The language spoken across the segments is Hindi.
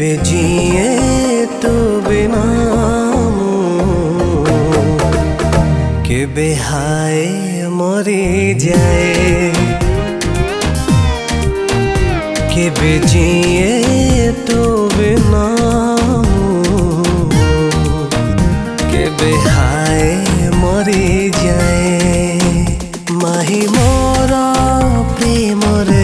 जिए तो बिना केबे हाय मरी जाए केबे जिए तो बिना केबे हाय मरी जाए माही मोर प्रेम रे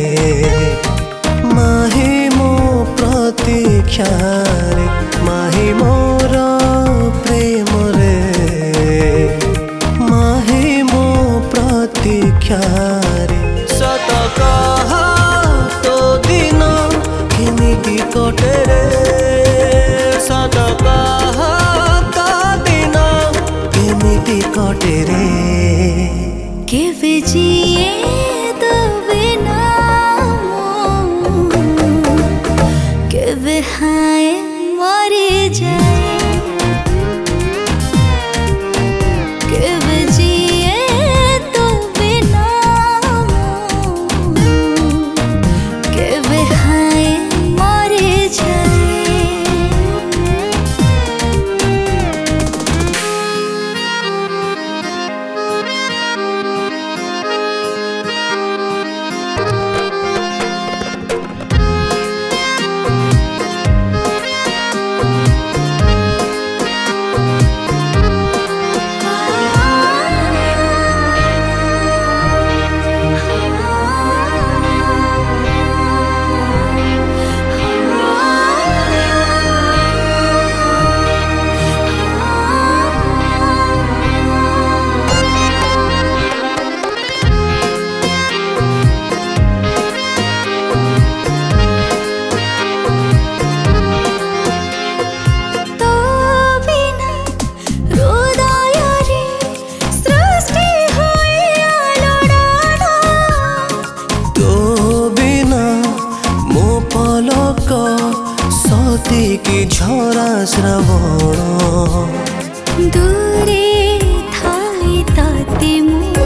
माही मो प्रतीक्षा रे माही मोर प्रेम रे माही मो प्रतीक्षा रे सत कह तो दिन केमिति कटे रे सत कह तो दिन केमिति कटे रे केबे जिए तो बिना केबे हाय मरी जाए केबे जिए तो बिना केबे हाय मरी जाए सती की झरा श्रवण दूरे थाई ताते मु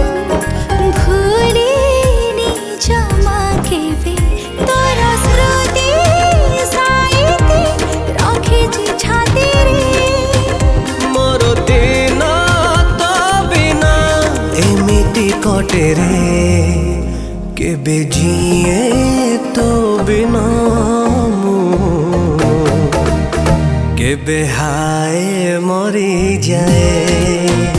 भूलिनी जमा केबे तोरा स्मृति साइते रखिछि छाती रे मोर दिन तो बिना एमिति कटे रे केबे जिए तो बिना केबे हाय मरी जाए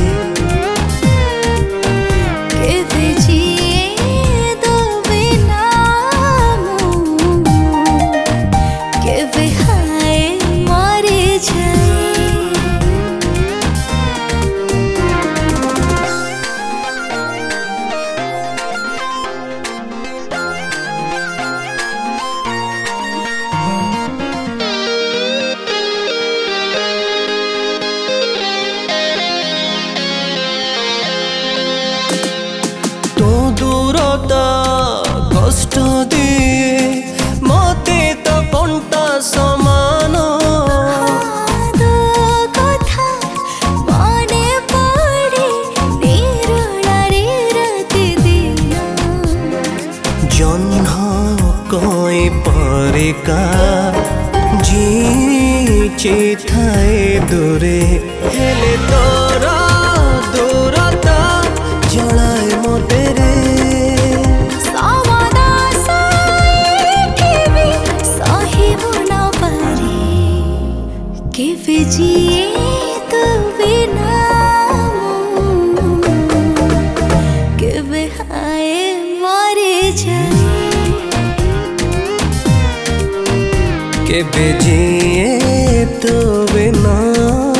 केबे जिए तो बिना केबे हाय मरी जाए दूरता कष्ट दिए मते तो कंटा समान कथा मने पड़े निरुलारे राति दिन जन्ह कोई परिका जी थाए दूरे हेले तोरा दूरता जलाए मोटे रे केबे जिए तो बिना केबे हाय मरी जाए केबे जिए तो बिना